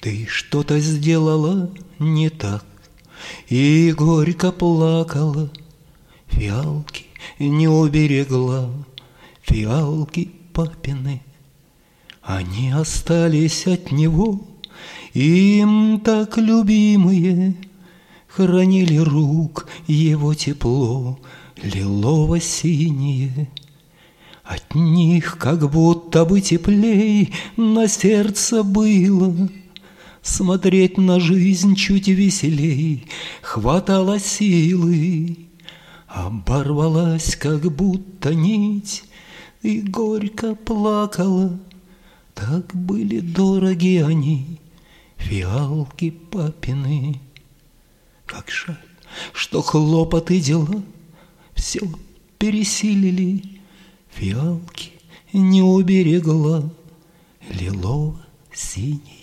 Ты что-то сделала не так и горько плакала, фиалки не уберегла, фиалки папины. Они остались от него, им так любимые, хранили рук его тепло лилово-синее. От них как будто бы теплей на сердце было, смотреть на жизнь чуть веселей хватало силы. Оборвалась как будто нить и горько плакала. Так были дороги они, фиалки папины. Как жаль, что хлопоты дела все пересилили, фиалки не уберегла лилово-синий.